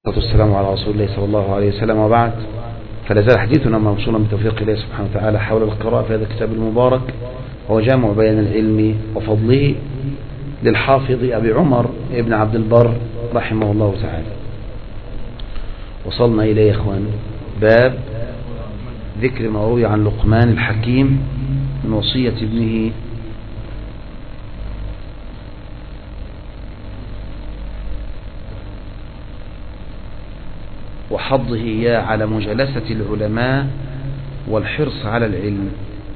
والسلام على رسول الله صلى الله عليه وسلم، وبعد، فلا زال حديثنا موصولا بتوفيق الله سبحانه وتعالى حول القراءة في هذا الكتاب المبارك، وهو جامع بيان العلم وفضله للحافظ أبي عمر ابن عبد البر رحمه الله تعالى. وصلنا إليه يا إخوان باب ذكر ما روي عن لقمان الحكيم من وصية ابنه وحضه إياه على مجالسة العلماء والحرص على العلم.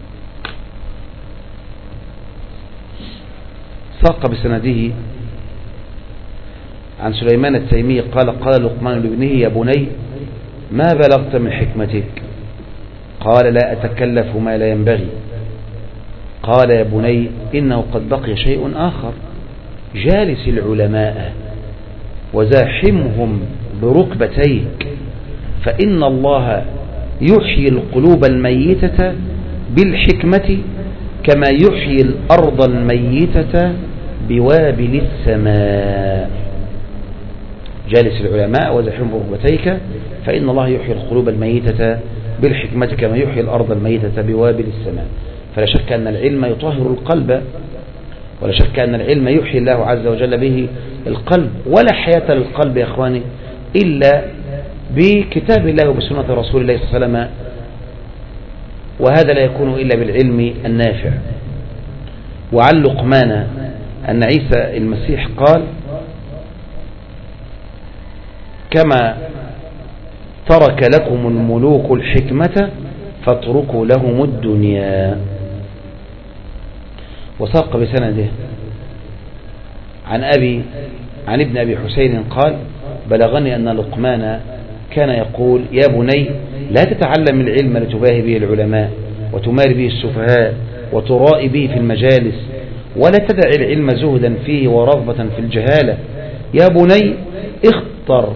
ساق بسنده عن سليمان التيمي قال لقمان لابنه: يا بني، ما بلغت من حكمتك؟ قال: لا أتكلف ما لا ينبغي. قال: يا بني، إنه قد بقي شيء آخر، جالس العلماء وزاحمهم بركبتيك، فإن الله يحيي القلوب الميتة بالحكمة كما يحيي الأرض الميتة بوابل السماء. جالس العلماء وزاحمهم بركبتيك، فإن الله يحيي القلوب الميتة بالحكمة كما يحيي الأرض الميتة بوابل السماء. فلا شك أن العلم يطهر القلب، ولا شك أن العلم يحيي الله عز وجل به القلب، ولا حياة للقلب يا إخواني إلا بكتاب الله وبسنة رسول الله صلى الله عليه وسلم، وهذا لا يكون إلا بالعلم النافع. وعن لقمان أن عيسى المسيح قال: كما ترك لكم الملوك الحكمة فاتركوا لهم الدنيا. وساق بسنده عن ابن أبي حسين قال: بلغني أن لقمان كان يقول: يا بني، لا تتعلم العلم لتباهي به العلماء وتماري به السفهاء وترائي به في المجالس، ولا تدع العلم زهدا فيه ورغبة في الجهالة. يا بني، اختر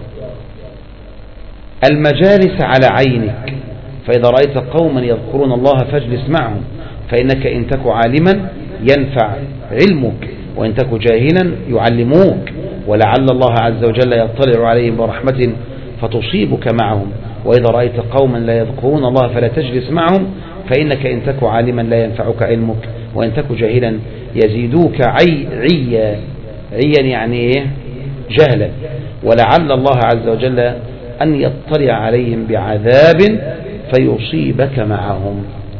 المجالس على عينك، فإذا رأيت قوما يذكرون الله فاجلس معهم، فإنك إن تك عالما ينفع علمك، وإن تك جاهلا يعلموك، ولعل الله عز وجل يطلع عليهم برحمة فتصيبك معهم. وإذا رأيت قوما لا يذكرون الله فلا تجلس معهم، فإنك إن تك عالما لا ينفعك علمك، وإن تك جاهلا يزيدوك عيا يعني إيه؟ جهلا، ولعل الله عز وجل أن يطلع عليهم بعذاب فيصيبك معهم.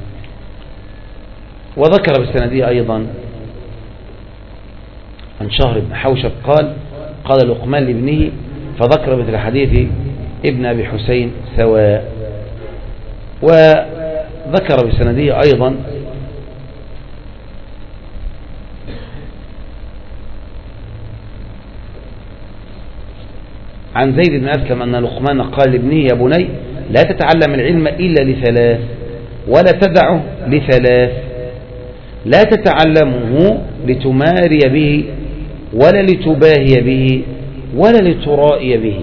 وذكر بالسندية أيضا عن شهر بن حوشب قال لقمان لابنه، فذكر مثل حديث ابن أبي حسين سواء. وذكر بالسندية أيضا عن زيد بن أسلم أن لقمان قال لابنه: يا بني، لا تتعلم العلم إلا لثلاث، ولا تدعه لثلاث: لا تتعلمه لتماري به، ولا لتباهي به، ولا لترائي به.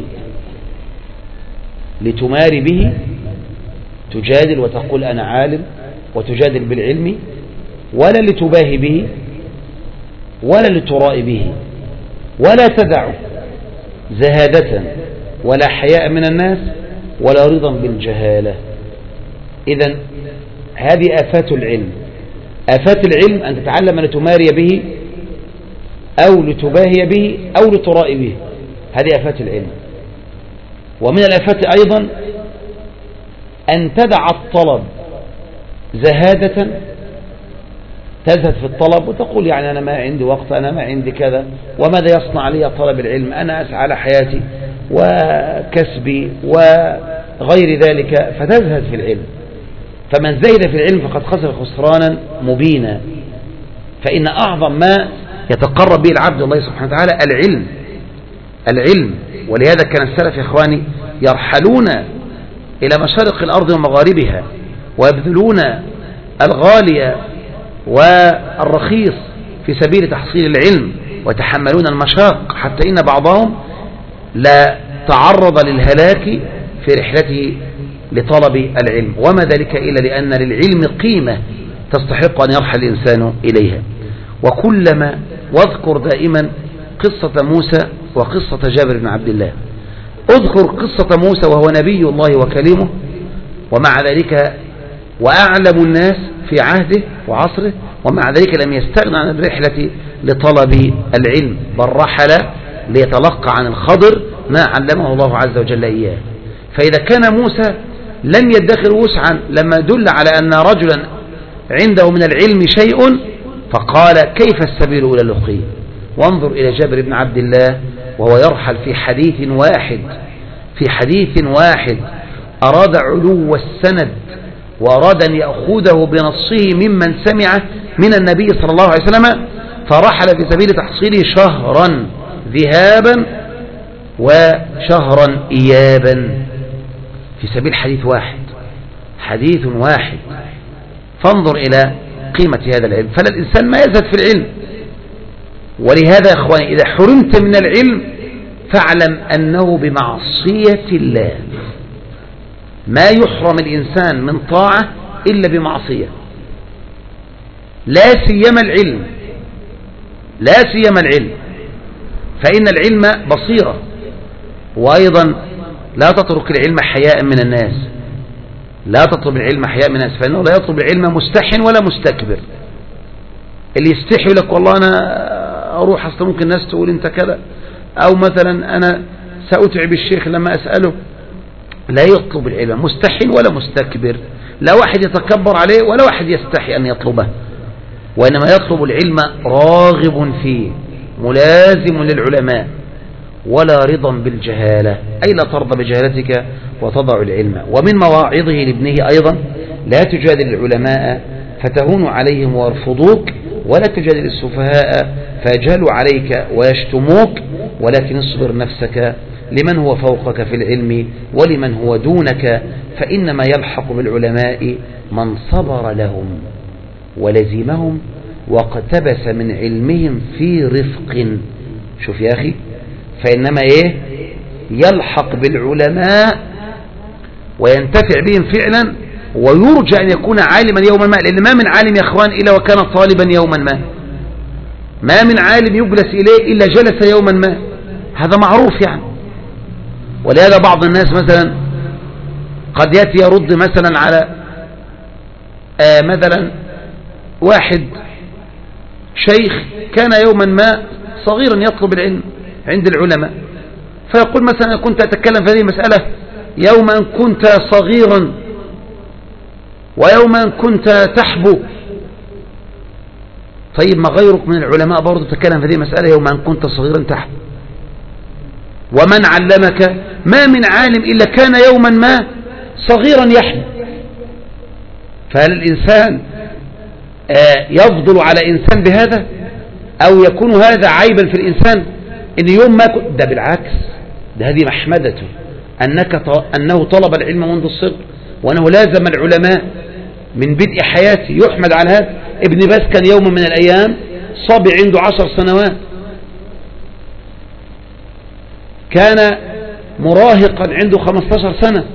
لتماري به، تجادل وتقول أنا عالم وتجادل بالعلم، ولا لتباهي به، ولا لترائي به، ولا تدعه زهادة ولا حياء من الناس ولا رضا بالجهالة. إذن هذه آفات العلم. آفات العلم أن تتعلم لتماري به أو لتباهي به أو لترائي به، هذه آفات العلم. ومن الآفات أيضا أن تدع الطلب زهادة، تزهد في الطلب وتقول يعني أنا ما عندي وقت، أنا ما عندي كذا، وماذا يصنع لي طلب العلم، أنا أسعى على حياتي وكسبي وغير ذلك، فتزهد في العلم. فمن زهد في العلم فقد خسر خسرانا مبينا. فإن أعظم ما يتقرب به العبد الله سبحانه وتعالى العلم. ولهذا كان السلف يا إخواني يرحلون إلى مشارق الأرض ومغاربها ويبذلون الغالي والرخيص في سبيل تحصيل العلم، ويتحملون المشاق، حتى إن بعضهم لا تعرض للهلاك في رحلته لطلب العلم، وما ذلك إلا لأن للعلم قيمة تستحق أن يرحل الإنسان إليها. واذكر دائما قصة موسى وقصة جابر بن عبد الله. اذكر قصة موسى وهو نبي الله وكلمه، ومع ذلك وأعلم الناس في عهده وعصره، ومع ذلك لم يستغنى عن الرحلة لطلب العلم، بل رحل ليتلقى عن الخضر ما علمه الله عز وجل إياه. فإذا كان موسى لم يدخر وسعا لما دل على أن رجلا عنده من العلم شيء فقال كيف السبيل إلى اللقي. وانظر إلى جابر بن عبد الله وهو يرحل في حديث واحد أراد علو السند وأراد أن يأخذه بنصه ممن سمعه من النبي صلى الله عليه وسلم، فرحل في سبيل تحصيله شهرا ذهابا وشهرا إيابا في سبيل حديث واحد. فانظر إلى قيمة هذا العلم. فلا الإنسان ما يزهد في العلم. ولهذا يا إخواني إذا حرمت من العلم فاعلم أنه بمعصية الله. ما يحرم الإنسان من طاعة إلا بمعصية، لا سيما العلم، فإن العلم بصيرة. وأيضا لا تترك العلم حياء من الناس، لا تطلب العلم حياء من الناس، فإنه لا يطلب العلم مستحن ولا مستكبر. اللي يستحي لك والله أنا أروح أصلا ممكن الناس تقول أنت كذا، أو مثلا أنا سأتعب الشيخ لما أسأله، لا يطلب العلم مستحن ولا مستكبر، لا واحد يتكبر عليه ولا واحد يستحي أن يطلبه، وإنما يطلب العلم راغب فيه ملازم للعلماء، ولا رضا بالجهالة، أي لا ترضى بجهالتك وتضع العلم. ومن مواعظه لابنه أيضا لا تجادل العلماء فتهون عليهم ويرفضوك، ولا تجادل السفهاء فيجهلوا عليك ويشتموك، ولكن اصبر نفسك لمن هو فوقك في العلم ولمن هو دونك، فإنما يلحق بالعلماء من صبر لهم ولزمهم واقتبس من علمهم في رفق. شوف يا أخي، فإنما يلحق بالعلماء وينتفع بهم فعلا، ويرجى أن يكون عالما يوما ما، لأن ما من عالم يا أخوان إلا وكان طالبا يوما ما من عالم يجلس إليه إلا جلس يوما ما، هذا معروف يعني. ولهذا بعض الناس مثلا قد يأتي يرد مثلا على مثلا واحد شيخ كان يوما ما صغيرا يطلب العلم عند العلماء، فيقول مثلا كنت أتكلم في هذه المسألة يوم أن كنت صغيرا ويوم أن كنت تحبو. طيب ما غيرك من العلماء برضو تتكلم في هذه المسألة يوم أن كنت صغيرا تحبو. ومن علمك ما من عالم إلا كان يوما ما صغيرا يحبو. فهل الإنسان يفضل على إنسان بهذا، أو يكون هذا عيبا في الإنسان إن يوم ما ده بالعكس، ده هذه محمدته أنه طلب العلم منذ الصغر، وأنه لازم العلماء من بدء حياته، يحمد على هذا. ابن باز كان يوم من الأيام صبي عنده 10 سنوات، كان مراهقا عنده 15 سنة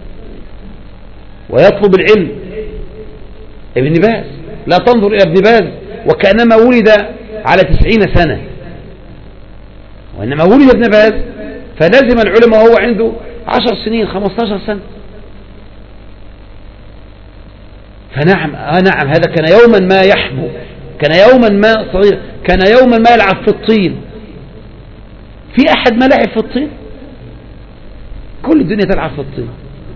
ويطلب العلم. ابن باز لا تنظر إلى ابن باز وكأنما ولد على 90 سنة، وإنما ولد ابن باز فلازم العلماء وهو عنده 10 سنين 15 سنة. فنعم نعم هذا كان يوما ما يحبو، كان يوما ما صغير، كان يوما ما يلعب في الطين. في أحد ما لعب في الطين؟ كل الدنيا تلعب في الطين.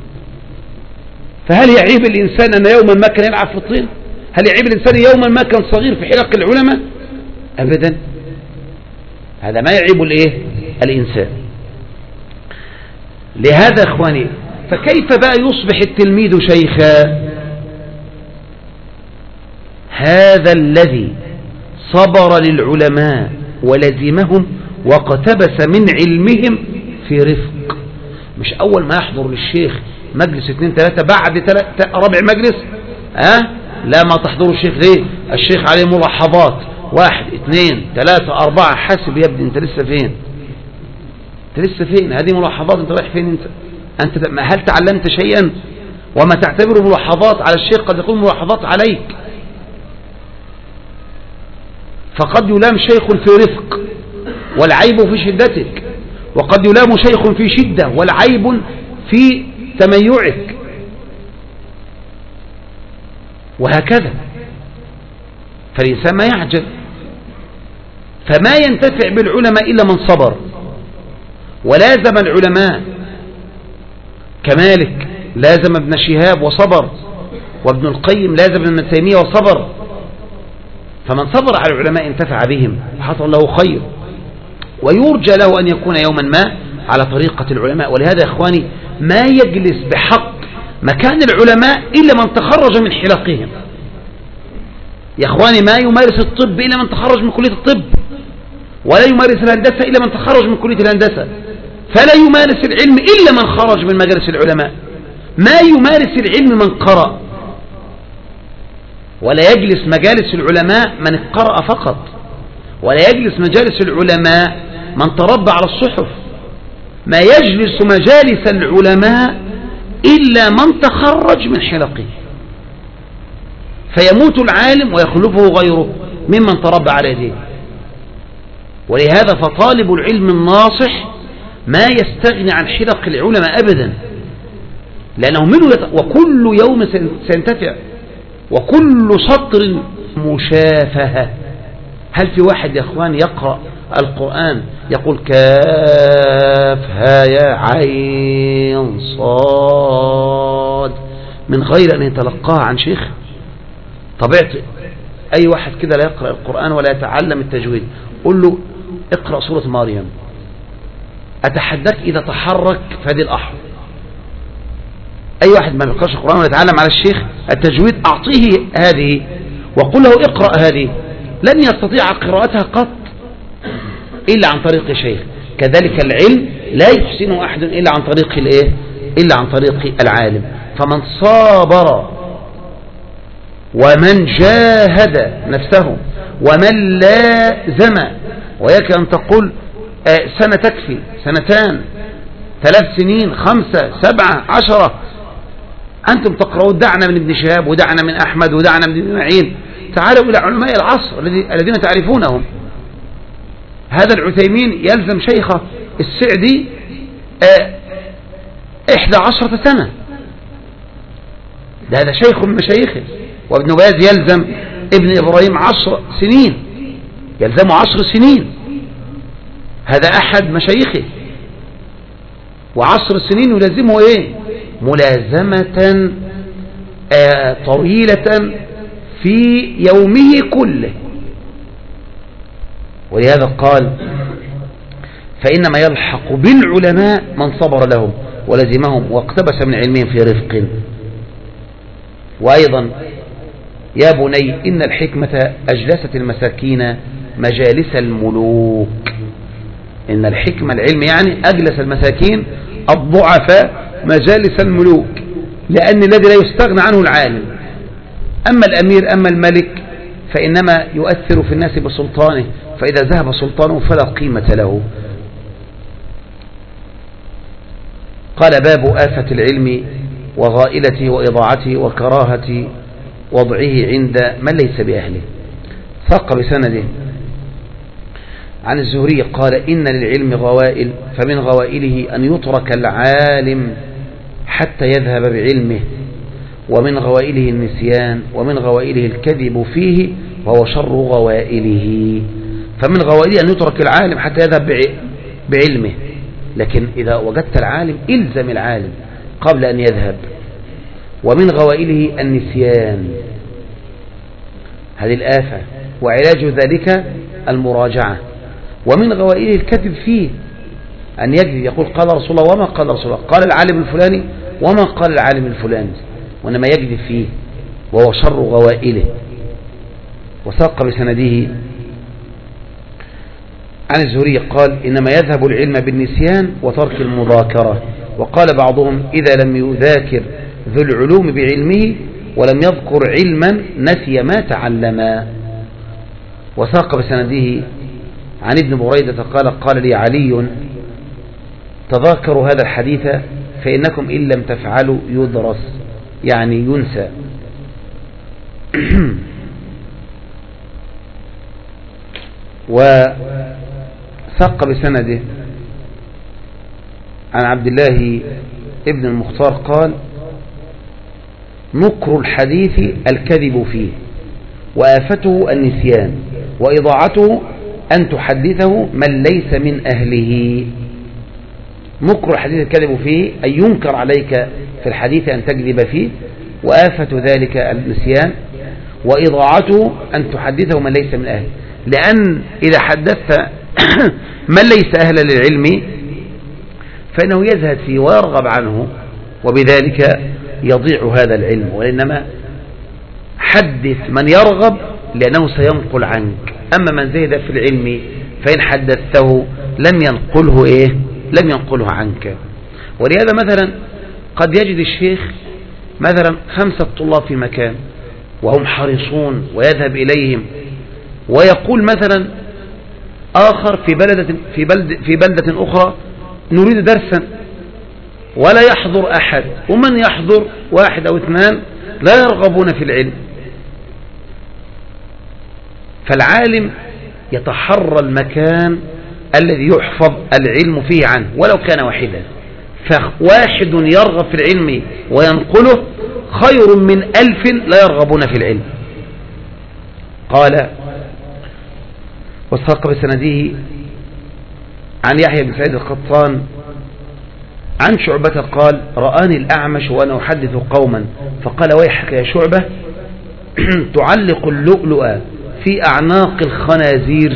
فهل يعيب الإنسان أن يوما ما كان يلعب في الطين؟ هل يعيب الإنسان يوما ما كان صغير في حلق العلماء؟ أبدا، هذا ما يعيب الإنسان. لهذا إخواني فكيف بقى يصبح التلميذ شيخا؟ هذا الذي صبر للعلماء ولزمهم واقتبس من علمهم في رفق. مش أول ما يحضر للشيخ مجلس 2 3 بعد رابع مجلس لا ما تحضروا الشيخ ليه؟ الشيخ عليه ملاحظات 1 2 3 4. حاسب يا ابني انت لسه فين؟ هذه ملاحظات، انت رايح فين؟ انت هل تعلمت شيئا؟ وما تعتبر ملاحظات على الشيخ قد يكون ملاحظات عليك. فقد يلام شيخ في رفق والعيب في شدتك، وقد يلام شيخ في شدة والعيب في تميعك، وهكذا. فالإنسان ما يعجل، فما ينتفع بالعلماء إلا من صبر ولازم العلماء، كمالك لازم ابن شهاب وصبر، وابن القيم لازم ابن تيمية وصبر. فمن صبر على العلماء انتفع بهم وحصل له خير، ويرجى له أن يكون يوما ما على طريقة العلماء. ولهذا يا إخواني ما يجلس بحق مكان العلماء إلا من تخرج من حلقهم. يا إخواني ما يمارس الطب إلا من تخرج من كلية الطب، ولا يمارس الهندسة إلا من تخرج من كلية الهندسة، فلا يمارس العلم إلا من خرج من مجالس العلماء. ما يمارس العلم من قرأ، ولا يجلس مجالس العلماء من قرأ فقط، ولا يجلس مجالس العلماء من تربى على الصحف. ما يجلس مجالس العلماء إلا من تخرج من حلقه، فيموت العالم ويخلفه غيره ممن تربى على يديه. ولهذا فطالب العلم الناصح ما يستغني عن حلق العلماء أبدا، لأنه منه وكل يوم سينتفع، وكل سطر مشافهة. هل في واحد يا أخوان يقرأ القرآن يقول كاف ها يا عين صاد من غير أن يتلقاها عن شيخ؟ طبيعة أي واحد كده لا يقرأ القرآن ولا يتعلم التجويد، قل له اقرأ سورة مريم، أتحداك إذا تحرك فهذه الأحر. أي واحد ما يقرأش القرآن ولا يتعلم على الشيخ التجويد أعطيه هذه وقل له اقرأ هذه، لن يستطيع قراءتها قط إلا عن طريق شيخ. كذلك العلم لا يحسنه أحد إلا عن طريق الإيه؟ إلا عن طريق العالم. فمن صابر ومن جاهد نفسه ومن لازم، وياك أن تقول سنة تكفي، سنتان، 3 سنين، 5 7 10. أنتم تقرؤون دعنا من ابن شهاب ودعنا من أحمد ودعنا من ابن معين، تعالوا إلى علماء العصر الذين تعرفونهم. هذا العثيمين يلزم شيخه السعدي 11 سنة، هذا شيخ من مشايخه. وابن باز يلزم ابن إبراهيم 10 سنين، يلزم 10 سنين، هذا أحد مشايخه. و10 سنين يلزمه إيه؟ ملازمة طويلة في يومه كله. ولهذا قال فإنما يلحق بالعلماء من صبر لهم ولزمهم واقتبس من علمهم في رفق. وأيضا يا بني إن الحكمة أجلست المساكين مجالس الملوك. إن الحكمة العلم يعني أجلس المساكين الضعفاء مجالس الملوك، لأن الذي لا يستغنى عنه العالم. أما الأمير أما الملك فإنما يؤثر في الناس بسلطانه، فإذا ذهب سلطانه فلا قيمة له. قال باب آفة العلم وغائلته وإضاعته وكراهة وضعه عند من ليس بأهله. ثق بسنده عن الزهري قال إن للعلم غوائل، فمن غوائله أن يترك العالم حتى يذهب بعلمه، ومن غوائله النسيان، ومن غوائله الكذب فيه وهو شر غوائله. فمن غوائله أن يترك العالم حتى يذهب بعلمه، لكن إذا وجدت العالم إلزم العالم قبل أن يذهب. ومن غوائله النسيان، هذه الآفة، وعلاج ذلك المراجعة. ومن غوائله الكذب فيه، أن يكذب يقول قال رسول الله وما قال رسول الله، قال العالم الفلاني وما قال العالم الفلاني، وإنما يكذب فيه وهو شر غوائله. وساق بسنده عن الزهري قال إنما يذهب العلم بالنسيان وترك المذاكرة. وقال بعضهم إذا لم يذاكر ذو العلوم بعلمه ولم يذكر علما نسي ما تعلما. وساق بسنده عن ابن بريدة قال قال لي علي تذاكروا هذا الحديث فإنكم إن لم تفعلوا يدرس، يعني ينسى. وساق بسنده عن عبد الله ابن المختار قال: نكر الحديث الكذب فيه، وآفته النسيان، وإضاعته أن تحدثه من ليس من أهله. نكر الحديث الكذب فيه أي ينكر عليك في الحديث أن تكذب فيه، وآفة ذلك النسيان، وإضاعته أن تحدثه من ليس من أهله. لأن إذا حدثت من ليس أهلا للعلم فإنه يزهد فيه ويرغب عنه، وبذلك يضيع هذا العلم. وإنما حدث من يرغب لأنه سينقل عنك، أما من زهد في العلم فإن حدثته لم ينقله عنك. ولهذا مثلا قد يجد الشيخ مثلا 5 طلاب في مكان وهم حريصون ويذهب إليهم، ويقول مثلا آخر في بلدة أخرى: نريد درسا، ولا يحضر أحد، ومن يحضر 1 أو 2 لا يرغبون في العلم. فالعالم يتحرى المكان الذي يحفظ العلم فيه عنه ولو كان واحدا، فواحد يرغب في العلم وينقله خير من 1000 لا يرغبون في العلم. قال: وساق بسنده عن يحيى بن سعيد القطان عن شعبة قال: رآني الأعمش وأنا أحدث قوما فقال: ويحك يا شعبة، تعلق اللؤلؤ في أعناق الخنازير،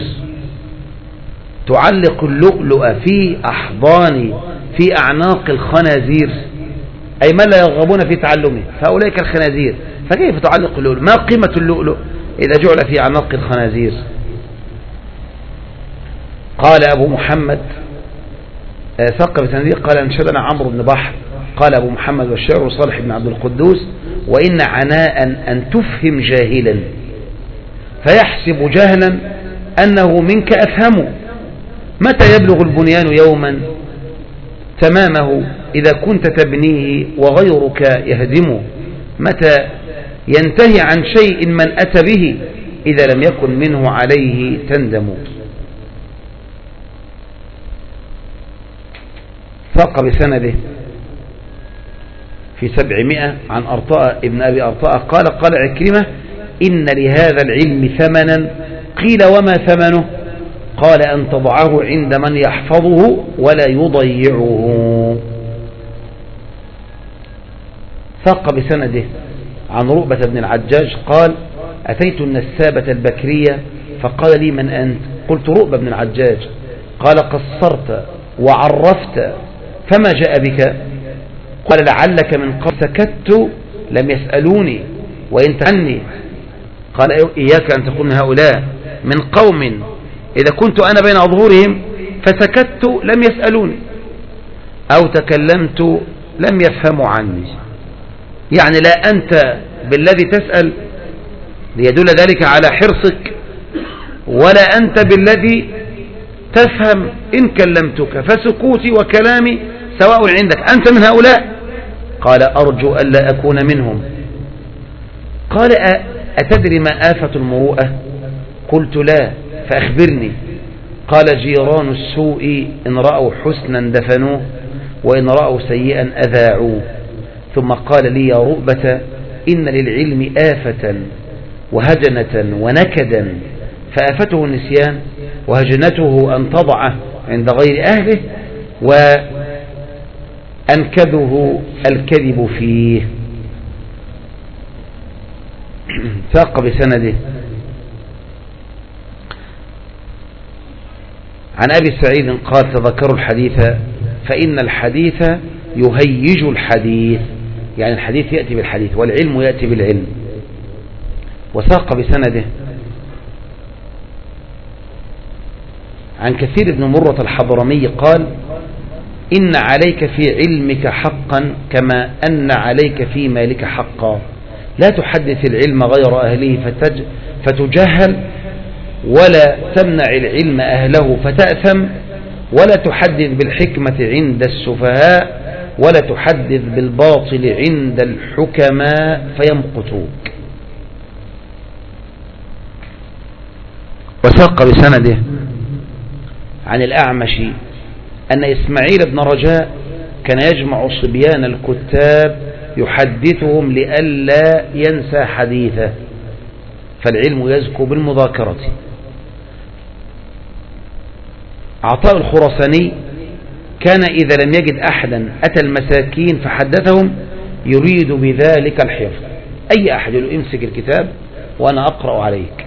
تعلق اللؤلؤ في أحضان في أعناق الخنازير، أي من لا يرغبون في تعلمه، فأولئك الخنازير، فكيف تعلق اللؤلؤ؟ ما قيمة اللؤلؤ إذا جعل في أعناق الخنازير؟ قال أبو محمد ثقب سنديق قال: انشدنا عمرو بن بحر قال أبو محمد والشاعر صالح بن عبد القدوس: وإن عناء أن تفهم جاهلا فيحسب جهلا أنه منك أفهم، متى يبلغ البنيان يوما تمامه إذا كنت تبنيه وغيرك يهدمه، متى ينتهي عن شيء من أتى به إذا لم يكن منه عليه تندم. ساق بسنده في 700 عن أرطاء ابن أبي أرطاء قال: قال عكرمة: إن لهذا العلم ثمنا. قيل: وما ثمنه؟ قال: أن تضعه عند من يحفظه ولا يضيعه. ساق بسنده عن رؤبة بن العجاج قال: أتيت النسابة البكرية فقال لي: من أنت؟ قلت: رؤبة بن العجاج. قال: قصرت وعرفت، فما جاء بك؟ قال: لعلك من قبل سكت لم يسألوني وإن عني. قال: إياك أن تكون هؤلاء من قوم إذا كنت أنا بين أظهرهم فسكت لم يسألوني، أو تكلمت لم يفهموا عني. يعني لا أنت بالذي تسأل ليدل ذلك على حرصك، ولا أنت بالذي تفهم إن كلمتك، فسكوتي وكلامي سواء عندك، أنت من هؤلاء. قال: أرجو ألا أكون منهم. قال: أتدري ما آفة المروءة؟ قلت: لا، فأخبرني. قال: جيران السوء إن رأوا حسنا دفنوه، وإن رأوا سيئا أذاعوه. ثم قال لي: يا رؤبة، إن للعلم آفة وهجنة ونكدا، فآفته النسيان، وهجنته أن تضعه عند غير أهله، وأنكده الكذب فيه. ساق بسنده عن أبي سعيد قال: تذكروا الحديث فإن الحديث يهيج الحديث، يعني الحديث يأتي بالحديث والعلم يأتي بالعلم. وساق بسنده عن كثير بن مرة الحضرمي قال: إن عليك في علمك حقا كما أن عليك في مالك حقا، لا تحدث العلم غير أهله فتجهل، ولا تمنع العلم أهله فتأثم، ولا تحدث بالحكمة عند السفهاء، ولا تحدث بالباطل عند الحكماء فيمقتوك. وساق بسنده عن الأعمش أن إسماعيل بن رجاء كان يجمع صبيان الكتاب يحدثهم لئلا ينسى حديثه، فالعلم يزكو بالمذاكرة. عطاء الخراساني كان إذا لم يجد أحدا أتى المساكين فحدثهم يريد بذلك الحفظ. أي أحد يقول امسك الكتاب وأنا أقرأ عليك.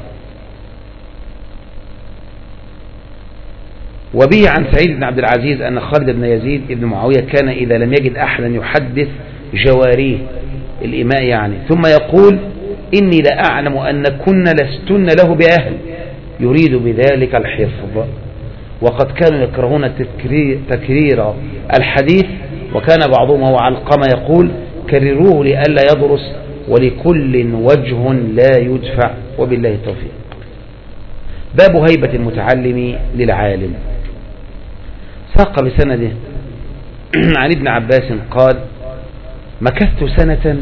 وبه عن سعيد بن عبد العزيز أن خالد بن يزيد بن معاوية كان إذا لم يجد أحدا يحدث جواريه الإماء يعني، ثم يقول إني لأعلم أن كنا لستن له بأهل، يريد بذلك الحفظ. وقد كانوا يكرهون تكرير الحديث، وكان بعضهم هو علقمة يقول كرروه لئلا يدرس ولكل وجه لا يدفع. وبالله التوفيق. باب هيبة المتعلم للعالم. ساق بسنده عن ابن عباس قال مكثت سنة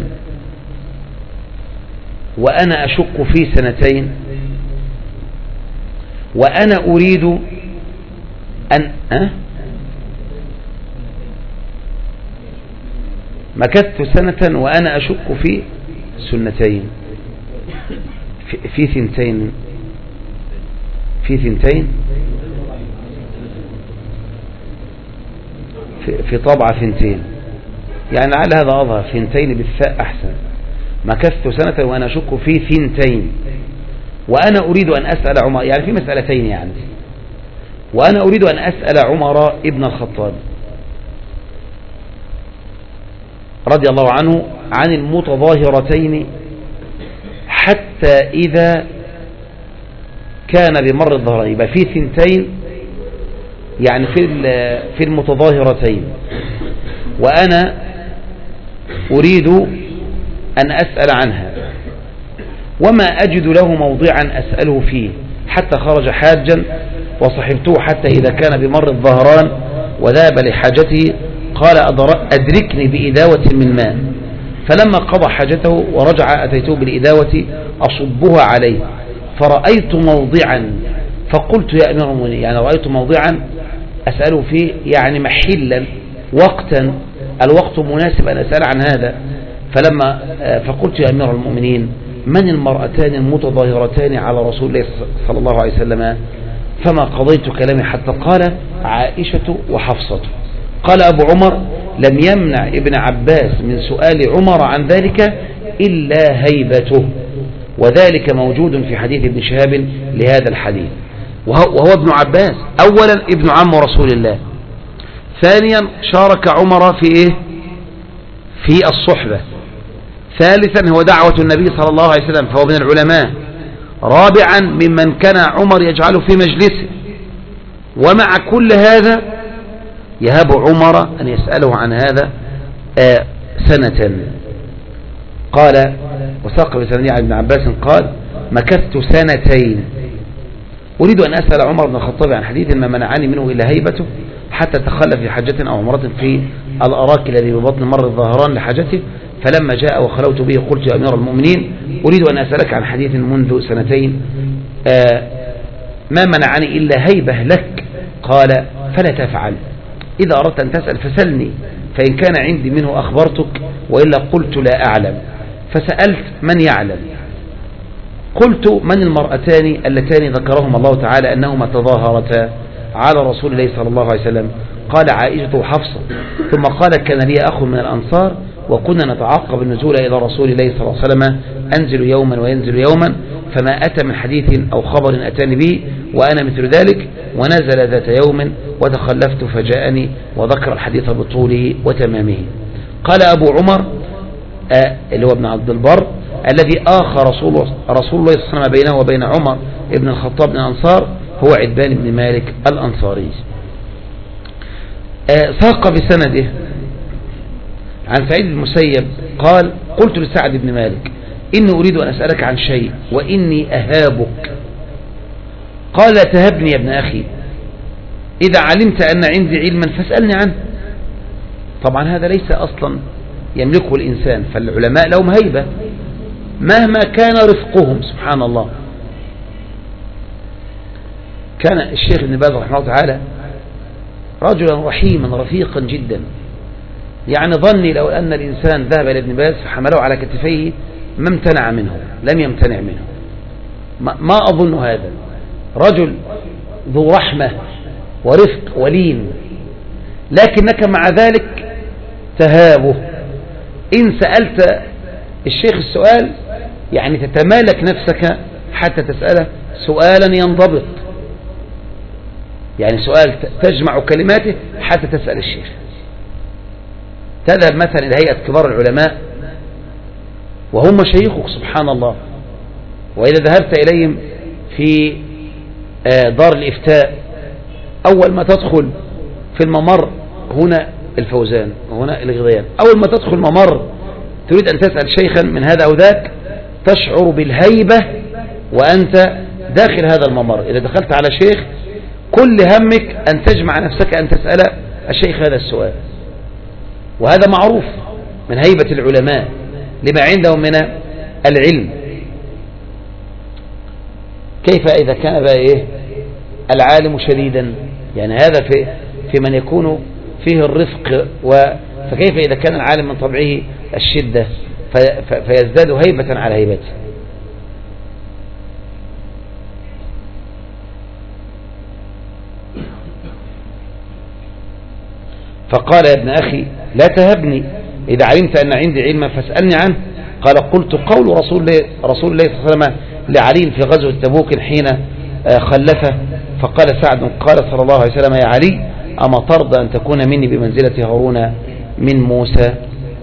وأنا أشك في سنتين وأنا أريد أن مكثت سنة وأنا أشك في سنتين في ثنتين في طبعة ثنتين، يعني لعل هذا أظهر، ثنتين بالثاء أحسن. مكثت سنة وأنا أشك في ثنتين وأنا أريد أن أسأل عمر، يعني في مسألتين يعني، وأنا أريد أن أسأل عمر ابن الخطاب رضي الله عنه عن المتظاهرتين حتى إذا كان بمر الظهرين، يبقى في ثنتين يعني في المتظاهرتين، وأنا أريد أن أسأل عنها وما أجد له موضعا أسأله فيه، حتى خرج حاجا وصحبته حتى إذا كان بمر الظهران وذهب لحاجته قال أدركني بإداوة من ماء، فلما قضى حاجته ورجع أتيته بالإداوة أصبها عليه، فرأيت موضعا فقلت يا أمير المؤمنين، يعني رأيت موضعا أسأله فيه، يعني محلا وقتا الوقت مناسب أن أسأل عن هذا. فلما فقلت يا أمير المؤمنين من المرأتان المتظاهرتان على رسول الله صلى الله عليه وسلم؟ فما قضيت كلامي حتى قال عائشة وحفصة. قال أبو عمر لم يمنع ابن عباس من سؤال عمر عن ذلك إلا هيبته، وذلك موجود في حديث ابن شهاب لهذا الحديث. وهو ابن عباس أولا ابن عم رسول الله، ثانيا شارك عمر في إيه؟ في الصحبة، ثالثا هو دعوة النبي صلى الله عليه وسلم فهو من العلماء، رابعا ممن كان عمر يجعله في مجلسه. ومع كل هذا يهاب عمر أن يسأله عن هذا سنة. قال وساق بسنده عن ابن عباس قال مكثت سنتين أريد أن أسأل عمر بن الخطاب عن حديث ما منعني منه إلا هيبته حتى تخلف في حجة أو عمرة في الأراك الذي ببطن مر الظهران لحاجته، فلما جاء وخلوت به قلت يا أمير المؤمنين أريد أن أسألك عن حديث منذ سنتين ما منعني إلا هيبة لك. قال فلا تفعل، إذا أردت أن تسأل فسلني، فإن كان عندي منه أخبرتك وإلا قلت لا أعلم. فسألت من يعلم، قلت من المرأتان اللتان ذكرهم الله تعالى أنهما تظاهرتا على رسول الله صلى الله عليه وسلم؟ قال عائشة وحفصة. ثم قال كان لي أخ من الأنصار وكنا نتعاقب النزول إلى رسول الله صلى الله عليه وسلم أنزل يوما وينزل يوما، فما أتى من حديث أو خبر أتاني به وأنا مثل ذلك، ونزل ذات يوم وتخلفت فجاءني وذكر الحديث بطوله وتمامه. قال أبو عمر اللي هو ابن عبد البر الذي آخى رسول الله صلى الله عليه وسلم بينه وبين عمر ابن الخطاب بن الأنصار هو عتبان بن مالك الأنصاري. ساق بسنده عن سعيد المسيب قال قلت لسعد بن مالك إني أريد أن أسألك عن شيء وإني أهابك. قال لا تهبني يا ابن أخي، إذا علمت أن عندي علما فاسألني عنه. طبعا هذا ليس أصلا يملكه الإنسان، فالعلماء لهم هيبة مهما كان رفقهم. سبحان الله، كان الشيخ ابن باز رحمه الله تعالى رجلا رحيما رفيقا جدا، يعني ظني لو أن الإنسان ذهب إلى ابن باز فحمله على كتفيه ما امتنع منه، لم يمتنع منه. ما أظن هذا. رجل ذو رحمة ورفق ولين، لكنك مع ذلك تهابه. إن سألت الشيخ السؤال يعني تتمالك نفسك حتى تسأله سؤالا ينضبط، يعني سؤال تجمع كلماته حتى تسأل الشيخ. تذهب مثلا إلى هيئة كبار العلماء وهم مشايخك سبحان الله، وإذا ذهبت إليهم في دار الإفتاء أول ما تدخل في الممر هنا الفوزان وهنا الغضيان، أول ما تدخل ممر تريد أن تسأل شيخا من هذا أو ذاك تشعر بالهيبة وأنت داخل هذا الممر. إذا دخلت على شيخ كل همك أن تجمع نفسك أن تسأل الشيخ هذا السؤال، وهذا معروف من هيبة العلماء لما عندهم من العلم. كيف إذا كان بقى إيه العالم شديدا، يعني هذا في من يكون فيه الرفق، فكيف إذا كان العالم من طبعه الشدة فيزداد هيبة على هيبته. فقال يا ابن أخي لا تهبني، إذا علمت أن عندي علما فاسألني عنه. قال قلت قول رسول الله صلى الله عليه وسلم لعلي في غزوة تبوك حين خلفه. فقال سعد قال صلى الله عليه وسلم يا علي أما ترضى أن تكون مني بمنزلة هارون من موسى.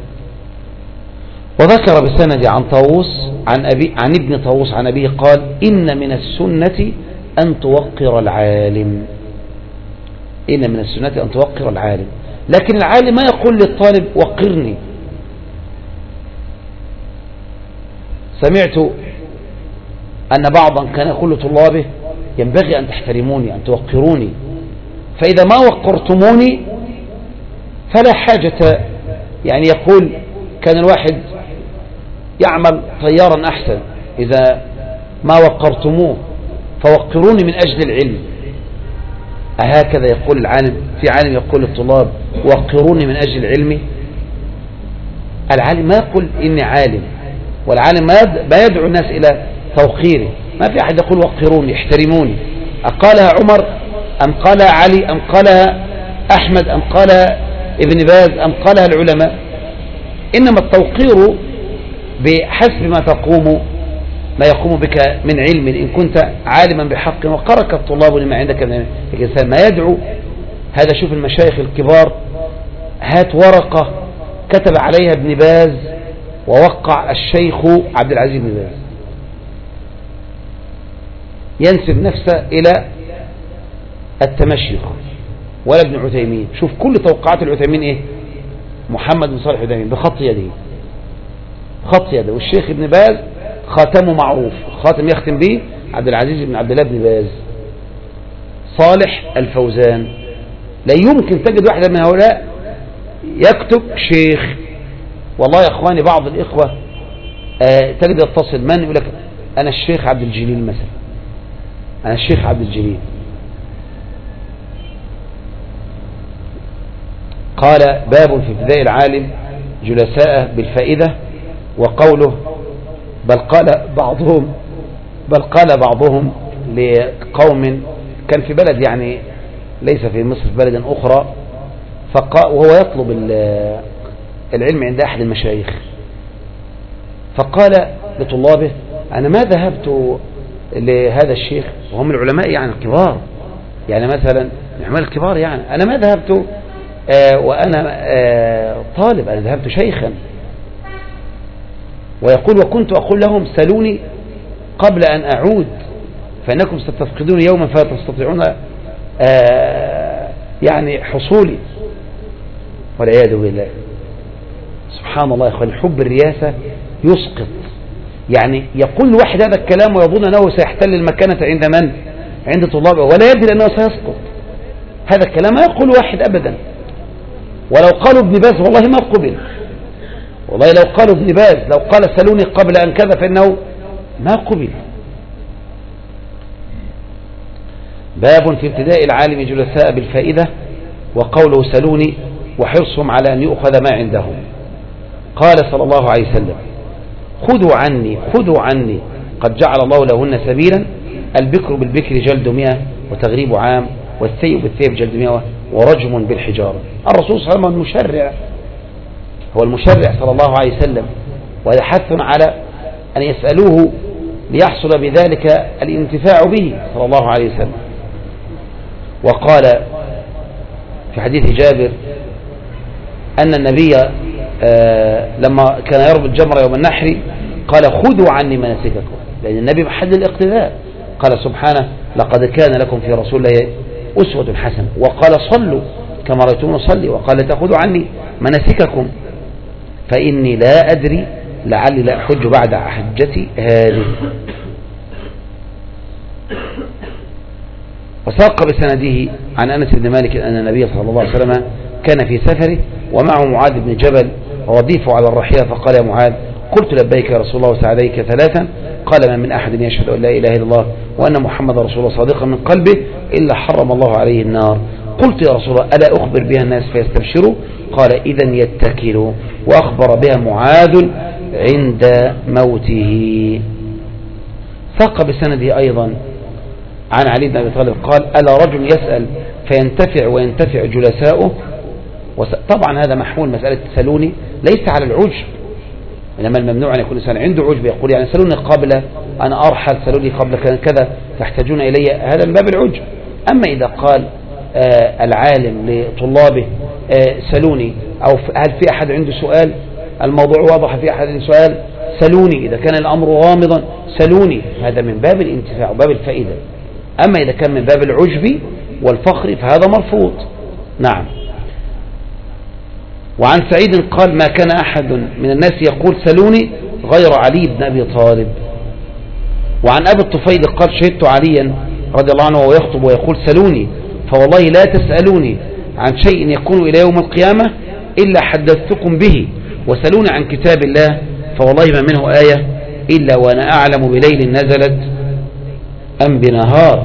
وذكر بسند عن طاووس عن ابن طاووس عن أبيه قال إن من السنة أن توقر العالم، إن من السنة أن توقر العالم، لكن العالم ما يقول للطالب وقرني. سمعت أن بعضا كان يقول لطلابه ينبغي أن تحترموني أن توقروني، فإذا ما وقرتموني فلا حاجة. يعني يقول كان الواحد يعمل طيارا أحسن إذا ما وقرتموه، فوقروني من أجل العلم. هكذا يقول العالم. في عالم يقول للطلاب وقروني من أجل علمي. العالم ما يقول إني عالم، والعالم ما يدعو الناس إلى توقيره. ما في أحد يقول وقروني احترموني. أقالها عمر أم قالها علي أم قالها أحمد أم قالها ابن باز أم قالها العلماء؟ إنما التوقير بحسب ما يقوم بك من علم. إن كنت عالما بحق وقرك الطلاب لما عندك من الإنسان ما يدعو. هذا شوف المشايخ الكبار، هات ورقة كتب عليها ابن باز ووقع الشيخ عبد العزيز بن باز، ينسب نفسه إلى التمشيخ ولا ابن عثيمين. شوف كل توقعات العثيمين إيه؟ محمد بن صالح العثيمين بخط يده، خط يده. والشيخ ابن باز خاتمه معروف، خاتم يختم به عبد العزيز بن عبد الله بن باز. صالح الفوزان لا يمكن تجد واحدا من هؤلاء يكتب شيخ. والله يا اخواني بعض الاخوه تجد يتصل من يقول لك انا الشيخ عبد الجليل مثلا، انا الشيخ عبد الجليل. قال باب في ابتداء العالم جلساء بالفائدة. وقوله بل قال بعضهم لقوم كان في بلد يعني ليس في مصر في بلد أخرى، وهو يطلب العلم عند أحد المشايخ، فقال لطلابه أنا ما ذهبت لهذا الشيخ، وهم العلماء يعني الكبار، يعني مثلا العلماء الكبار، يعني أنا ما ذهبت وأنا طالب، أنا ذهبت شيخا. ويقول وكنت أقول لهم سلوني قبل أن أعود فإنكم ستفقدون يوما فلا تستطيعون يعني حصولي، والعياذ بالله. سبحان الله يا أخوان، حب الرياسة يسقط. يعني يقول واحد هذا الكلام ويظن أنه سيحتل المكانة عند من؟ عند طلابه، ولا يدري أنه سيسقط. هذا الكلام ما يقول واحد أبدا. ولو قالوا ابن باز والله ما قبل، والله لو قالوا ابن باز لو قال سلوني قبل أن كذا فإنه ما قبل. باب في ابتداء العالم جلساء بالفائدة. وقوله سلوني وحرصهم على أن يؤخذ ما عندهم. قال صلى الله عليه وسلم: خذوا عني قد جعل الله لهن سبيلا، البكر بالبكر جلد 100 وتغريب عام، والثيب بالثيب جلد 100 ورجم بالحجارة. الرسول صلى الله عليه وسلم المشرع، هو المشرع صلى الله عليه وسلم، وهذا حث على أن يسألوه ليحصل بذلك الانتفاع به صلى الله عليه وسلم. وقال في حديث جابر أن النبي لما كان يربط جمرة يوم النحر قال: خذوا عني مناسككم، لأن النبي محل الاقتداء. قال سبحانه: لقد كان لكم في رسول الله أسوة حسنة، وقال: صلوا كما رأيتموني أصلي، وقال: تأخذوا عني مناسككم فإني لا أدري لعلي لا أحج بعد حجتي هذه. وساق بسنده عن أنس بن مالك أن النبي صلى الله عليه وسلم كان في سفره ومعه معاذ بن جبل رديفه على الرحيلة، فقال: يا معاذ، قلت: لبيك يا رسول الله وسعديك 3. قال: ما من أحد يشهد أن لا إله إلا الله وأن محمد رسول الله صادقا من قلبه إلا حرم الله عليه النار. قلت: يا رسول الله، ألا أخبر بها الناس فيستبشروا؟ قال: إذن يتكلوا. وأخبر بها معاذ عند موته. ساق بسنده أيضا عن علي بن أبي طالب قال: ألا رجل يسأل فينتفع وينتفع جلساؤه؟ طبعا هذا محمول مسألة سلوني ليس على العجب، إنما الممنوع أن يكون الإنسان عنده عجب يقول يعني سلوني قبل أن أرحل، سلوني قبل كذا تحتاجون إلي، هذا من باب العجب. أما إذا قال العالم لطلابه سلوني، أو هل في أحد عنده سؤال، الموضوع واضح، في أحد عنده سؤال سلوني، إذا كان الأمر غامضا سلوني، هذا من باب الانتفاع وباب الفائدة. أما إذا كان من باب العجب والفخر فهذا مرفوض. نعم. وعن سعيد قال: ما كان أحد من الناس يقول سلوني غير علي بن أبي طالب. وعن أبي الطفيل قال: شهدت عليا رضي الله عنه وهو يخطب ويقول: سلوني فوالله لا تسألوني عن شيء يكون إلى يوم القيامة إلا حدثتكم به، وسلوني عن كتاب الله فوالله ما منه آية إلا وأنا أعلم بليل نزلت أم بنهار،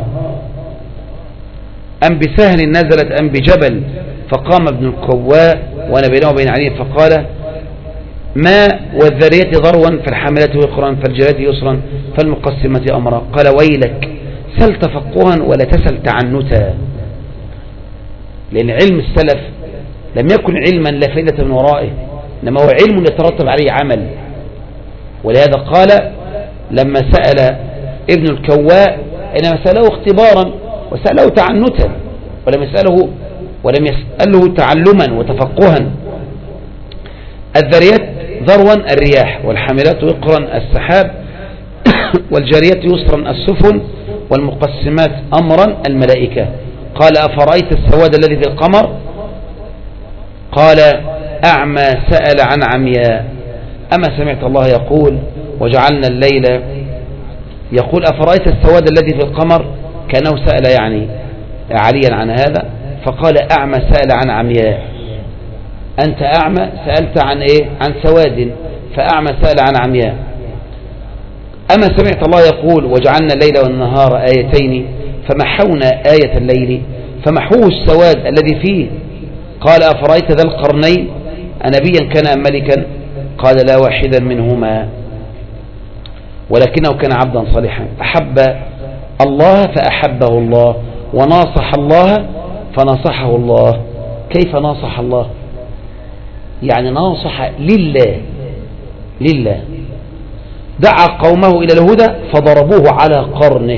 أم بسهل نزلت أم بجبل. فقام ابن الكواء وأنا بينه وبين علي فقال: ما والذريات ضروا فالحاملات وقرا فالجاريات يسرا فالمقسمة أمرا. قال: ويلك، سل تفقها ولا تسل تعنتا. لأن علم السلف لم يكن علما لا فائدة من ورائه، إنما هو علم يترتب عليه عمل. ولهذا قال لما سأل ابن الكواء، إنما سأله اختبارا وسأله تعنتا، ولم يسأله تعلما وتفقها. الذريات ذروا الرياح، والحاملات وقرا السحاب، والجاريات يسرا السفن، والمقسمات أمرا الملائكة. قال: أفرأيت السواد الذي في القمر؟ قال: أعمى سأل عن عمياء. أما سمعت الله يقول: وجعلنا الليل، يقول: أفرأيت السواد الذي في القمر، كأنه سأل يعني عليا عن هذا، فقال: أعمى سأل عن عمياء. أنت أعمى سألت عن إيه؟ عن سواد، فأعمى سأل عن عمياء. أما سمعت الله يقول: وجعلنا الليل والنهار آيتين فمحونا آية الليل فمحوه السواد الذي فيه. قال: أفرأيت ذا القرنين أنبيا كان أم ملكا؟ قال: لا واحدا منهما، ولكنه كان عبدا صالحا أحب الله فأحبه الله، وناصح الله فنصحه الله. كيف ناصح الله؟ يعني ناصح لله. دعا قومه إلى الهدى فضربوه على قرنه،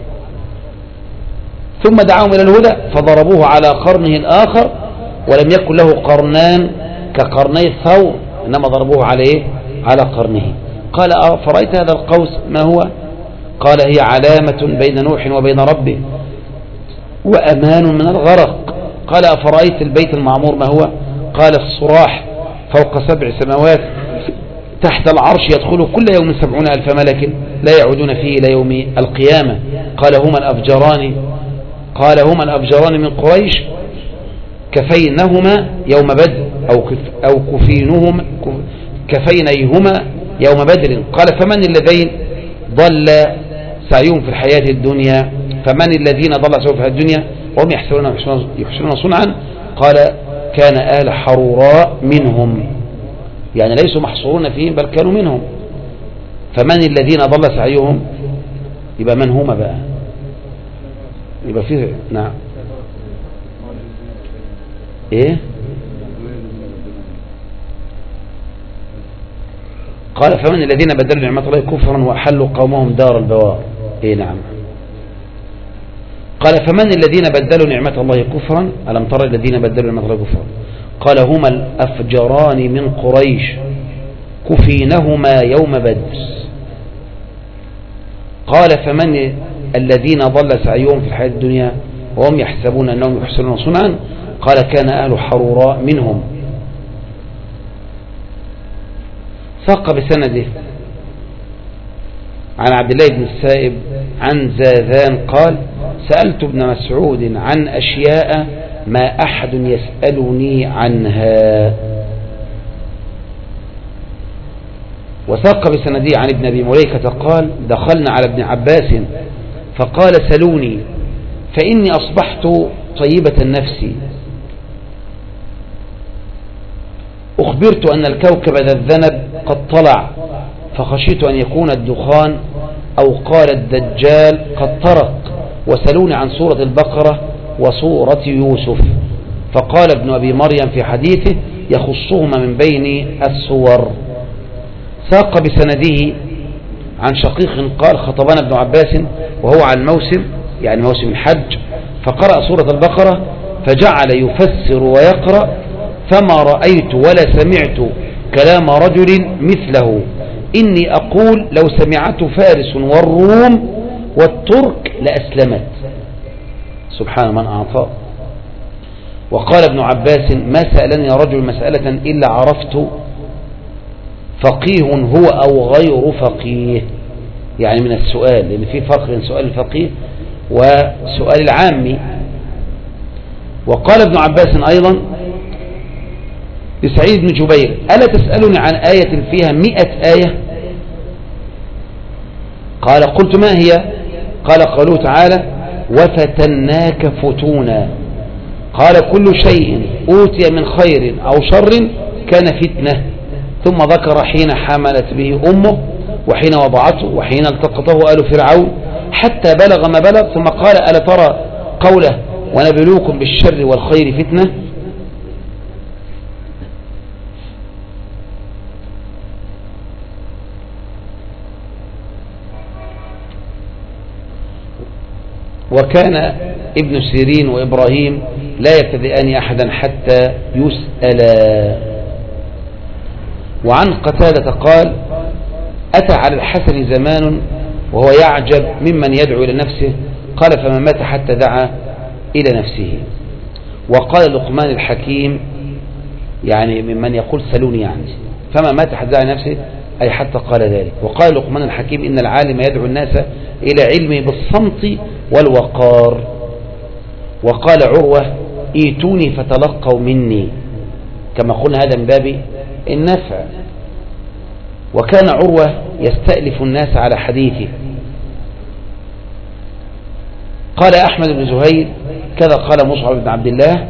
ثم دعاهم إلى الهدى فضربوه على قرنه الآخر، ولم يكن له قرنان كقرني الثور، إنما ضربوه على قرنه. قال: أفرأيت هذا القوس ما هو؟ قال: هي علامة بين نوح وبين ربه وأمان من الغرق. قال: أفرأيت البيت المعمور ما هو؟ قال: الصراح فوق 7 سماوات تحت العرش يدخل كل يوم 70,000 ملك لا يعودون فيه إلى يوم القيامة. قال: هما الأفجران من قريش كفينهما يوم بدر، أو كفينيهما يوم بدر. قال: فمن الذين ضل سعيهم في الحياة الدنيا، فمن الذين ضل سعيهم في الحياة الدنيا وهم يحسنون صنعا؟ قال: كان أهل حروراء منهم، يعني ليسوا محصورون فيهم بل كانوا منهم. فمن الذين ضل سعيهم؟ يبقى من هما بقى؟ يبقى فيه نعم ايه؟ قال فمن الذين بدلوا نعمة الله كفرا وأحلوا قومهم دار البوار. ايه نعم. قال فمن الذين بدلوا نعمة الله كفرا ألم تر الذين بدلوا نعمة الله كفرا قال هما الأفجران من قريش كفينهما يوم بدر. قال فمن الذين ضل سعيهم في الحياة الدنيا وهم يحسبون أنهم يحسنون صنعا قال كان أهل حروراء منهم. ساق بسنده عن عبد الله بن السائب عن زاذان قال سألت ابن مسعود عن أشياء ما أحد يسألني عنها. وساق بسنده عن ابن أبي مليكة قال دخلنا على ابن عباس فقال سلوني فإني أصبحت طيبة النفس أخبرت أن الكوكب ذا الذنب قد طلع فخشيت أن يكون الدخان أو قال الدجال قد طرق وسلوني عن سورة البقرة وسورة يوسف. فقال ابن أبي مريم في حديثه يخصهما من بين السور. ساق بسنده عن شقيق قال خطبنا ابن عباس وهو على الموسم يعني موسم الحج فقرأ سورة البقرة فجعل يفسر ويقرأ فما رأيت ولا سمعت كلام رجل مثله إني أقول لو سمعته فارس والروم والترك لأسلمت. سبحان من أعطاه. وقال ابن عباس ما سألني رجل مسألة إلا عرفت فقيه هو أو غير فقيه يعني من السؤال لأن في فرق بين سؤال الفقيه وسؤال العامي. وقال ابن عباس أيضا لسعيد بن جبير ألا تسألني عن آية فيها 100 آية قال قلت ما هي قال قوله تعالى وفتناك فتونا قال كل شيء أوتي من خير أو شر كان فتنة ثم ذكر حين حملت به أمه وحين وضعته وحين التقطه آل فرعون حتى بلغ ما بلغ ثم قال ألا ترى قوله ونبلوكم بالشر والخير فتنة. وكان ابن سيرين وإبراهيم لا يبتدئان أحدا حتى يسألا. وعن قتادة قال أتى على الحسن زمان وهو يعجب ممن يدعو إلى نفسه قال فما مات حتى دعا إلى نفسه. وقال لقمان الحكيم يعني ممن يقول سلوني يعني فما مات حتى دعا إلى نفسه أي حتى قال ذلك. وقال لقمان الحكيم إن العالم يدعو الناس إلى علمه بالصمت والوقار. وقال عروة ايتوني فتلقوا مني كما قلنا هذا من باب النفع. وكان عروة يستألف الناس على حديثه. قال أحمد بن زهير كذا قال مصعب بن عبد الله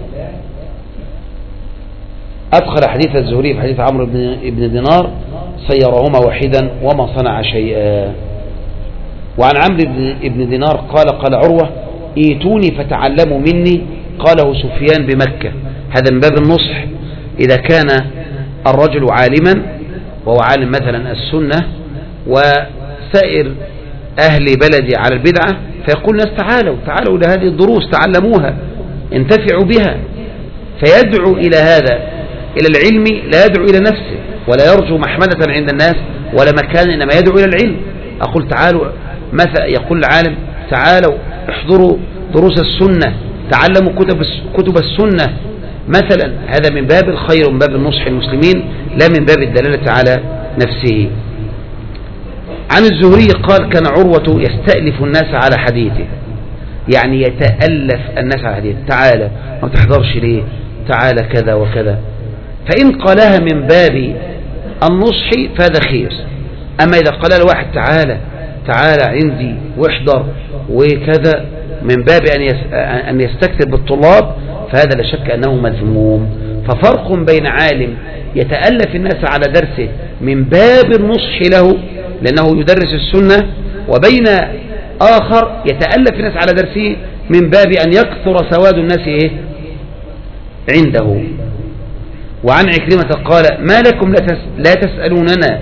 أدخل حديث الزهري في حديث عمرو بن دينار سيرهما واحدا وما صنع شيئا. وعن عمرو بن دينار قال عروة ايتوني فتعلموا مني قاله سفيان بمكة. هذا من باب النصح إذا كان الرجل عالما وهو عالم مثلا السنة وسائر أهل بلدي على البدعة فيقول الناس تعالوا إلى هذه الدروس تعلموها انتفعوا بها. فيدعو إلى هذا إلى العلم لا يدعو إلى نفسه ولا يرجو محمدة عند الناس ولا مكان إنما يدعو إلى العلم. أقول تعالوا مثلا يقول العالم تعالوا احضروا دروس السنة تعلموا كتب السنة مثلا. هذا من باب الخير ومن باب النصح المسلمين لا من باب الدلالة على نفسه. عن الزهري قال كان عروة يستألف الناس على حديثه يعني يتألف الناس على حديثه تعالى ما تحضرش ليه تعالى كذا وكذا. فإن قالها من باب النصح فهذا خير. أما إذا قال الواحد تعالى عندي واحضر وكذا من باب أن يستكتب بالطلاب فهذا لا شك أنه مذموم. ففرق بين عالم يتألف الناس على درسه من باب النصح له لأنه يدرس السنة، وبين آخر يتألف الناس على درسه من باب أن يكثر سواد الناس عنده. وعن عكرمة قال: ما لكم لا تسألوننا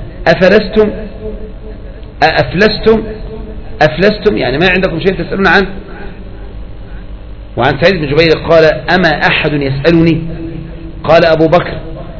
أفلستم، يعني ما عندكم شيء تسألون عنه. وعن سعيد بن جبير قال: أما أحد يسألني؟ قال أبو بكر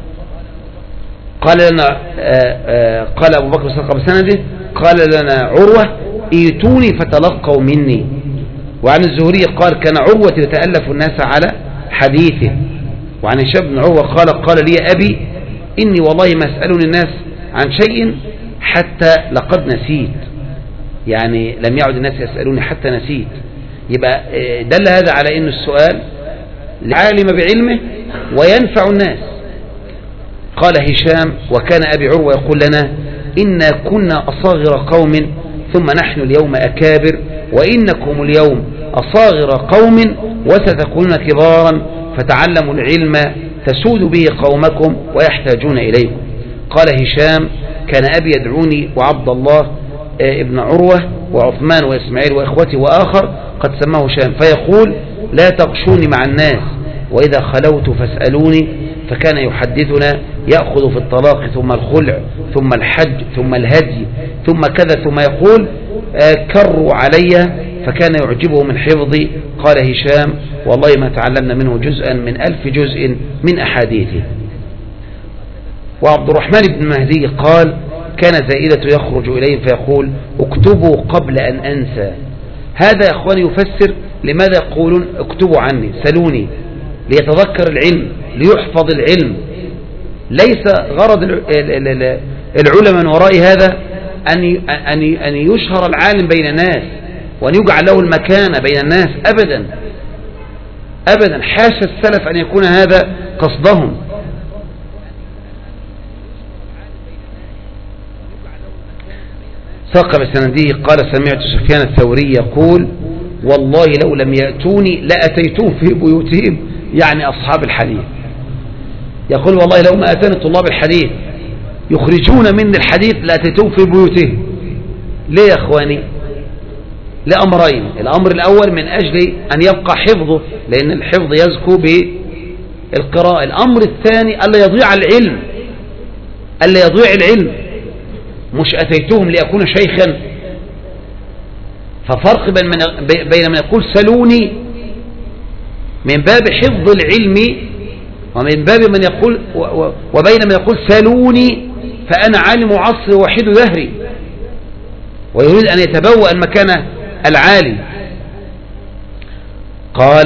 ساق بسنده قال لنا عروة: ايتوني فتلقوا مني. وعن الزهري قال: كان عروة يتألف الناس على حديثه. وعن هشام بن عروة قال لي أبي: إني والله ما أسألني الناس عن شيء حتى لقد نسيت، يعني لم يعد الناس يسألوني حتى نسيت. يبقى دل هذا على أن السؤال عالم بعلمه وينفع الناس. قال هشام: وكان أبي عروة يقول لنا: إنا كنا أصاغر قوم ثم نحن اليوم أكابر، وإنكم اليوم أصاغر قوم وستكونون كبارا، فتعلموا العلم تسود به قومكم ويحتاجون إليكم. قال هشام: كان أبي يدعوني وعبد الله ابن عروة وعثمان وإسماعيل وإخوتي وآخر قد سماه هشام، فيقول: لا تغشوني مع الناس، وإذا خلوت فاسألوني. فكان يحدثنا يأخذ في الطلاق ثم الخلع ثم الحج ثم الهدي ثم كذا، ثم يقول: كروا علي، فكان يعجبه من حفظي. قال هشام: والله ما تعلمنا منه جزءا من 1000 جزء من أحاديثه. وعبد الرحمن بن مهدي قال: كان زائدة يخرج إليهم فيقول: اكتبوا قبل أن أنسى. هذا يا أخواني يفسر لماذا يقولون اكتبوا عني، سلوني، ليتذكر العلم، ليحفظ العلم. ليس غرض العلماء من وراء هذا أن يشهر العالم بين الناس وأن يجعل له المكانة بين الناس، أبدا أبدا، حاشا السلف أن يكون هذا قصدهم. ساق بسنده قال: سمعت سفيان الثوري يقول: والله لو لم يأتوني لأتيتهم في بيوتهم، يعني أصحاب الحديث. يقول: والله لو ما أتاني طلاب الحديث يخرجون من الحديث لأتيتهم في بيوتهم. ليه يا أخواني؟ لأمرين: الأمر الأول من أجل أن يبقى حفظه، لأن الحفظ يزكو بالقراءة. الأمر الثاني ألا يضيع العلم، ألا يضيع العلم، مش أتيتهم لأكون شيخا. ففرق بين من يقول سلوني من باب حفظ العلم، ومن باب من يقول وبين من يقول سلوني فأنا عالم عصر وحيد دهري، ويريد أن يتبوأ المكان العالي. قال: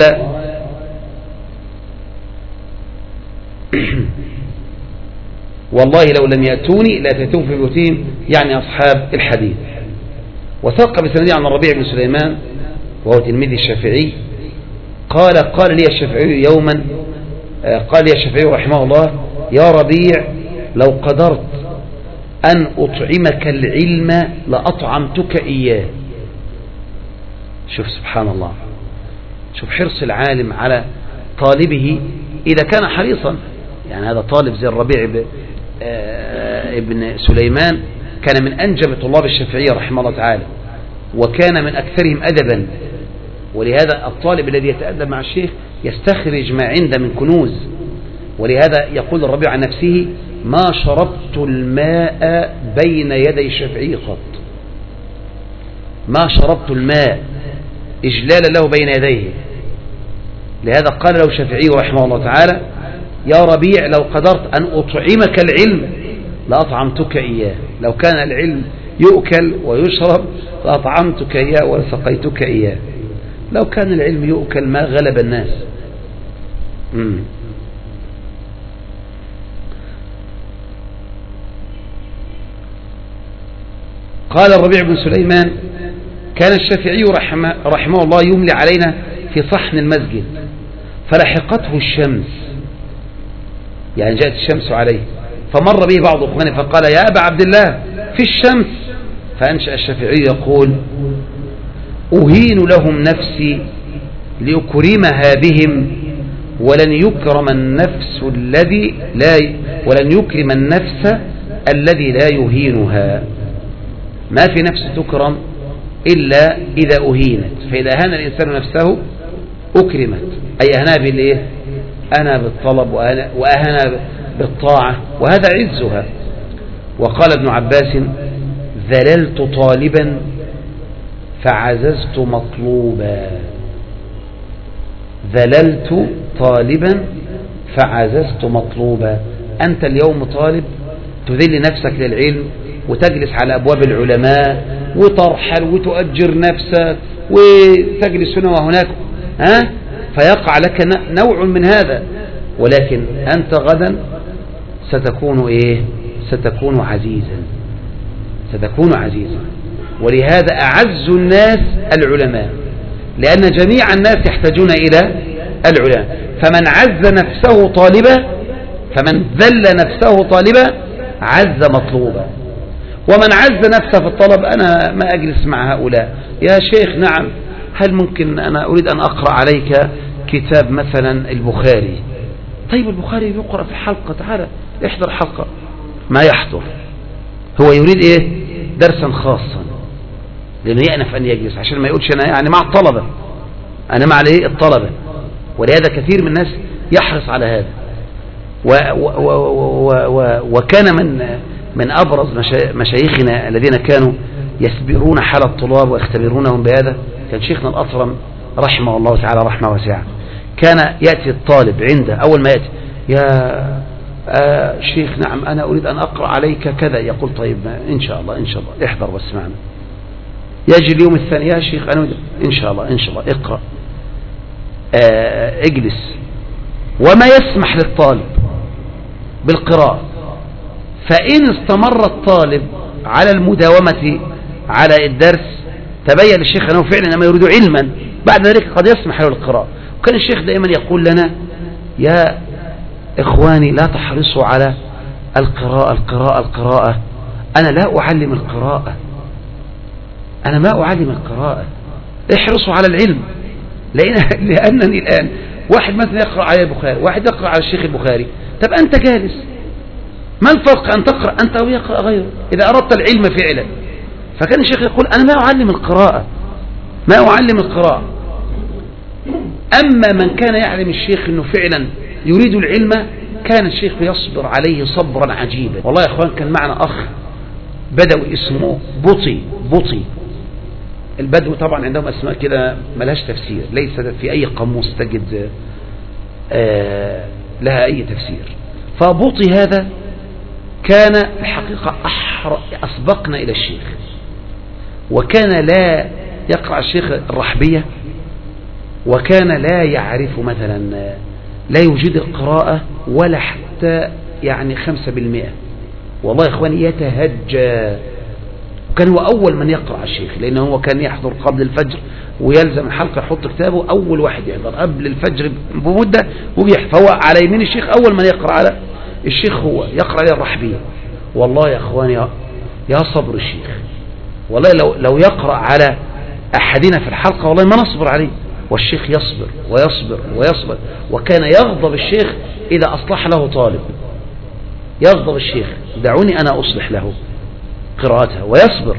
والله لو لم يأتوني لأتيتهم في بيوتهم، يعني أصحاب الحديث. وثق بسندي عن الربيع بن سليمان وهو تلميذ الشافعي قال: قال لي الشافعي يوما، قال لي الشافعي رحمه الله: يا ربيع، لو قدرت أن أطعمك العلم لأطعمتك إياه. شوف سبحان الله، شوف حرص العالم على طالبه إذا كان حريصا. يعني هذا طالب زي الربيع ابن سليمان كان من أنجب طلاب الشافعية رحمه الله تعالى، وكان من أكثرهم أدبا. ولهذا الطالب الذي يتأدب مع الشيخ يستخرج ما عنده من كنوز. ولهذا يقول الربيع عن نفسه: ما شربت الماء بين يدي الشافعي قط. ما شربت الماء إجلالا له بين يديه. لهذا قال له الشافعي رحمه الله تعالى: يا ربيع، لو قدرت أن أطعمك العلم لأطعمتك إياه. لو كان العلم يؤكل ويشرب لأطعمتك إياه ولسقيتك إياه. لو كان العلم يؤكل ما غلب الناس. قال الربيع بن سليمان: كان الشافعي رحمه الله يملي علينا في صحن المسجد، فلحقته الشمس، يعني جاءت الشمس عليه، فمر به بعض أخوانه فقال: يا أبا عبد الله، في الشمس. فأنشأ الشافعي يقول: أهين لهم نفسي لأكرمها بهم، ولن يكرم النفس الذي لا يهينها. ما في نفس تكرم إلا إذا أهينت، فإذا أهان الإنسان نفسه أكرمت، أي أهنها بالإيه؟ أنا بالطلب وأهنها بالطاعة، وهذا عزها. وقال ابن عباس: ذللت طالبا فعززت مطلوبا. ذللت طالبا فعززت مطلوبا. أنت اليوم طالب تذل نفسك للعلم وتجلس على أبواب العلماء وترحل وتؤجر نفسك وتجلس هنا وهناك، فيقع لك نوع من هذا، ولكن أنت غدا ستكون إيه؟ ستكون عزيزا. ولهذا أعز الناس العلماء، لأن جميع الناس يحتاجون إلى العلماء. فمن عز نفسه طالبا، فمن ذل نفسه طالبا عز مطلوبا. ومن عز نفسه في الطلب: أنا ما أجلس مع هؤلاء يا شيخ، نعم، هل ممكن أنا أريد أن أقرأ عليك كتاب مثلا البخاري؟ طيب البخاري يقرأ في حلقة، تعالى احضر حلقة. ما يحضر، هو يريد إيه؟ درسا خاصا، لأنه يأنف أن يجلس عشان ما يقولش أنا يعني مع الطلبة، أنا مع الطلبة. ولهذا كثير من الناس يحرص على هذا. وكان من أبرز مشايخنا الذين كانوا يسبرون حال الطلاب ويختبرونهم بهذا كان شيخنا الأطرم رحمه الله تعالى رحمه واسعة. كان يأتي الطالب عنده أول ما يأتي: يا شيخ، نعم، أنا أريد أن أقرأ عليك كذا. يقول: طيب إن شاء الله احضر بس معنا. يجي اليوم الثاني: يا شيخ، أنا إن شاء الله اقرأ، اجلس. وما يسمح للطالب بالقراءة. فإن استمر الطالب على المداومة على الدرس تبين للشيخ أنه فعلا ما يريد علما، بعد ذلك قد يسمح له القراءة. وكان الشيخ دائما يقول لنا: يا إخواني، لا تحرصوا على القراءة. أنا لا أعلم القراءة، أنا ما أعلم القراءة. احرصوا على العلم، لأنني الآن واحد مثلا يقرأ على البخاري، واحد يقرأ على الشيخ البخاري. طب أنت جالس، ما الفرق أن تقرأ أنت أو يقرأ غيره إذا أردت العلم فعلا؟ فكان الشيخ يقول: أنا ما أعلم القراءة. أما من كان يعلم الشيخ أنه فعلا يريد العلم، كان الشيخ يصبر عليه صبرا عجيبا. والله يا أخوان، كان معنا أخ بدوي اسمه بطي. البدو طبعا عندهم أسماء كده ملهاش تفسير، ليس في أي قاموس تجد لها أي تفسير. فبطي هذا كان الحقيقة أسبقنا إلى الشيخ، وكان لا يقرأ الشيخ الرحبية، وكان لا يعرف مثلا، لا يوجد القراءة ولا حتى يعني 5%. والله يا إخواني يتهجى. كان هو أول من يقرأ على الشيخ، لأنه هو كان يحضر قبل الفجر ويلزم الحلقة يحط كتابه، أول واحد يحضر قبل الفجر بمدة وبيحفظ. فهو على يمين الشيخ أول من يقرأ على الشيخ، هو يقرأ على الرحبية. والله يا إخواني يا صبر الشيخ، والله لو يقرأ على أحدنا في الحلقة والله ما نصبر عليه. والشيخ يصبر ويصبر ويصبر، وكان يغضب الشيخ إذا أصلح له طالب، يغضب الشيخ: دعوني أنا أصلح له قراءتها، ويصبر.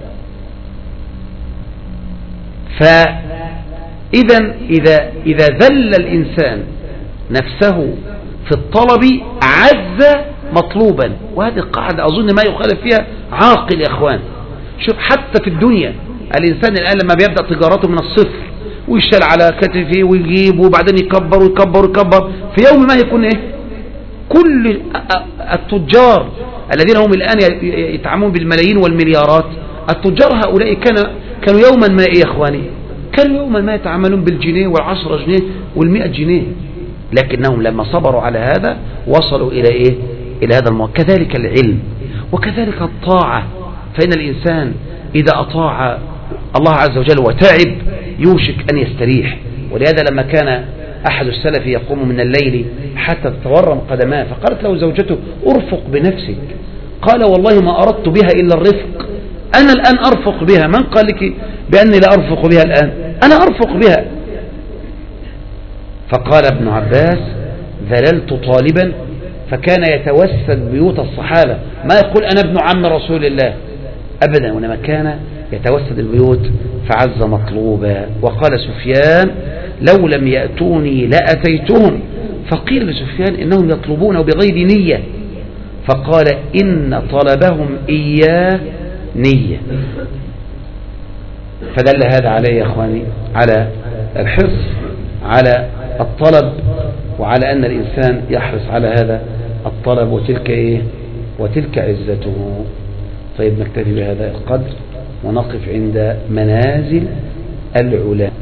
فإذا إذا ذل الإنسان نفسه في الطلب عز مطلوبا. وهذه القاعدة أظن ما يخالف فيها عاقل يا أخوان. شوف، حتى في الدنيا الإنسان الآن لما بيبدأ تجارته من الصفر ويشتغل على كتفه ويجيب وبعدين يكبر ويكبر ويكبر، في يوم ما يكون إيه؟ كل التجار الذين هم الآن يتعاملون بالملايين والمليارات، التجار هؤلاء كانوا يوما ما إيه يا أخواني؟ كانوا يوما ما يتعاملون بالجنيه وال10 جنيه وال100 جنيه، لكنهم لما صبروا على هذا وصلوا إلى إيه؟ إلى هذا الموضوع. كذلك العلم، وكذلك الطاعة. فإن الإنسان إذا أطاع الله عز وجل وتعب يوشك أن يستريح. ولهذا لما كان أحد السلف يقوم من الليل حتى تتورم قدماه، فقالت له زوجته: أرفق بنفسك. قال: والله ما أردت بها إلا الرفق، أنا الآن أرفق بها. من قال لك بأني لا أرفق بها الآن؟ أنا أرفق بها. فقال ابن عباس: ذللت طالبا، فكان يتوسد بيوت الصحابة، ما يقول أنا ابن عم رسول الله أبدا، وإنما كان يتوسد البيوت فعز مطلوبا. وقال سفيان: لو لم يأتوني لأتيتهم. فقيل لسفيان: إنهم يطلبونه بغير نية. فقال: إن طلبهم إياه نية. فدل هذا عليه يا أخواني على الحرص على الطلب، وعلى أن الإنسان يحرص على هذا الطلب، وتلك عزته. طيب، نكتفي بهذا القدر ونقف عند منازل العلماء.